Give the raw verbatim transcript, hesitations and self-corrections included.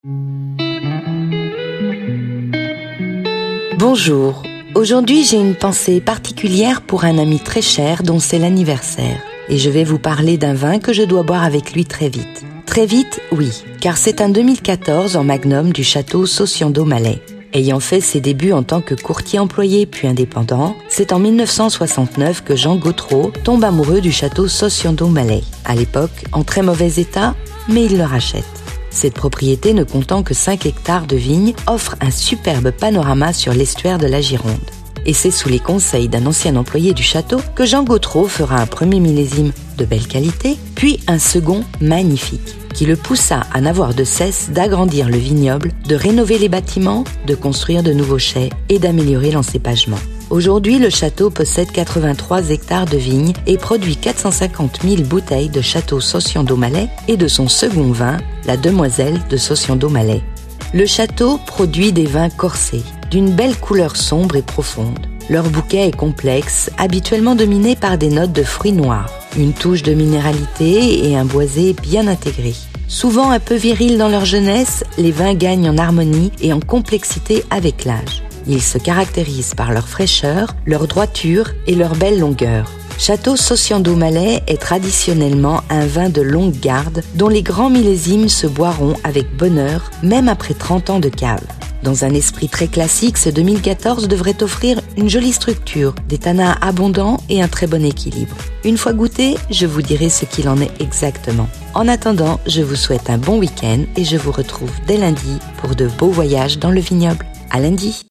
Bonjour, aujourd'hui j'ai une pensée particulière pour un ami très cher dont c'est l'anniversaire. Et je vais vous parler d'un vin que je dois boire avec lui très vite. Très vite, oui, car c'est un deux mille quatorze en Magnum du château Socian-d'Aumalais. Ayant fait ses débuts en tant que courtier employé puis indépendant, c'est en mille neuf cent soixante-neuf que Jean Gautreau tombe amoureux du château Socian-d'Aumalais. À l'époque, en très mauvais état, mais il le rachète. Cette propriété, ne comptant que cinq hectares de vignes, offre un superbe panorama sur l'estuaire de la Gironde. Et c'est sous les conseils d'un ancien employé du château que Jean Gautreau fera un premier millésime de belle qualité, puis un second magnifique, qui le poussa à n'avoir de cesse d'agrandir le vignoble, de rénover les bâtiments, de construire de nouveaux chais et d'améliorer l'encépagement. Aujourd'hui, le château possède quatre-vingt-trois hectares de vignes et produit quatre cent cinquante mille bouteilles de château Socian-d'Aumalais et de son second vin, la Demoiselle de Socian-d'Aumalais. Le château produit des vins corsés, d'une belle couleur sombre et profonde. Leur bouquet est complexe, habituellement dominé par des notes de fruits noirs, une touche de minéralité et un boisé bien intégré. Souvent un peu virils dans leur jeunesse, les vins gagnent en harmonie et en complexité avec l'âge. Ils se caractérisent par leur fraîcheur, leur droiture et leur belle longueur. Château Socian-d'Aumalais est traditionnellement un vin de longue garde dont les grands millésimes se boiront avec bonheur, même après trente ans de cave. Dans un esprit très classique, ce deux mille quatorze devrait offrir une jolie structure, des tanins abondants et un très bon équilibre. Une fois goûté, je vous dirai ce qu'il en est exactement. En attendant, je vous souhaite un bon week-end et je vous retrouve dès lundi pour de beaux voyages dans le vignoble. À lundi!